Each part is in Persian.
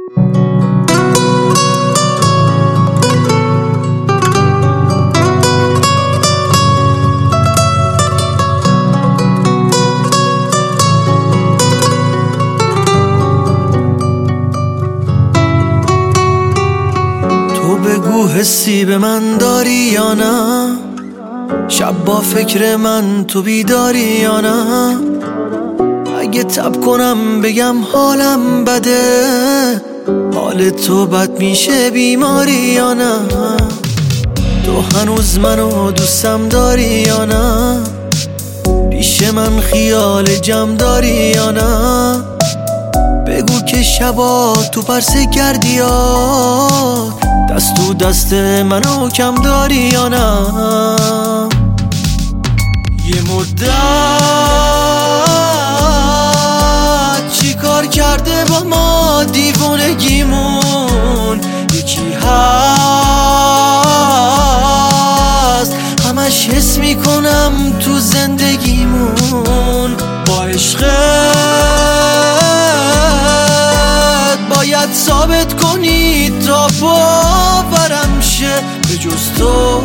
بگو حسی به من داری یا نه؟ شب با فکر من تو بیداری یا نه؟ اگه تب کنم بگم حالم بده، حال تو بد میشه بیماری یا نه؟ تو هنوز منو دوستم داری یا نه؟ پیش من خیال جمع داری یا نه؟ بگو که شبا تو پرسه کردی یا دست تو دست منو کم داری یا نه؟ یه مدت چی کار کرده با ما دیوونگیمون؟ یکی هست همش حس میکنم تو زندگیمون، با عشقت باید ثابت کنی تا باورم شه به جز تو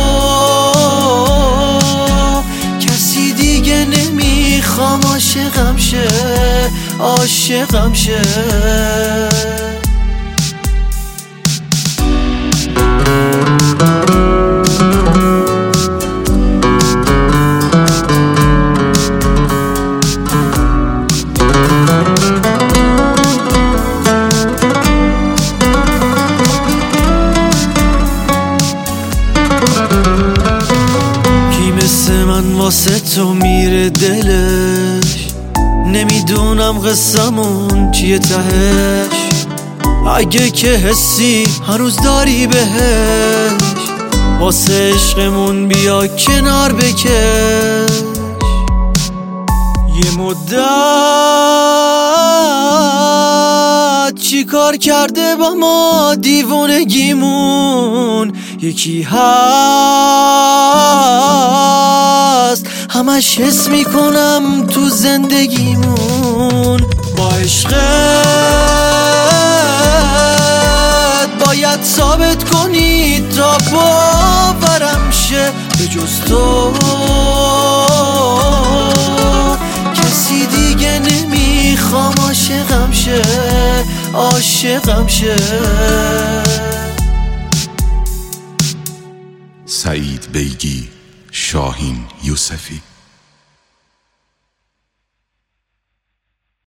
کسی دیگه نمیخوام عاشقم شه، عاشقم شه. من واسه تو میره دلش، نمیدونم قصمون چیه تهش. اگه که حسی هنوز داری بهش، واسه عشقمون بیا کنار بکش. یه مدت چی کار کرده با ما دیوونگیمون؟ یکی هست همش حس میکنم تو زندگیمون، با عشقت باید ثابت کنی تا باورم شه به جز تو کسی دیگه نمیخوام عاشقم شه، عاشقم شه. سعید بیگی، شاهین یوسفی.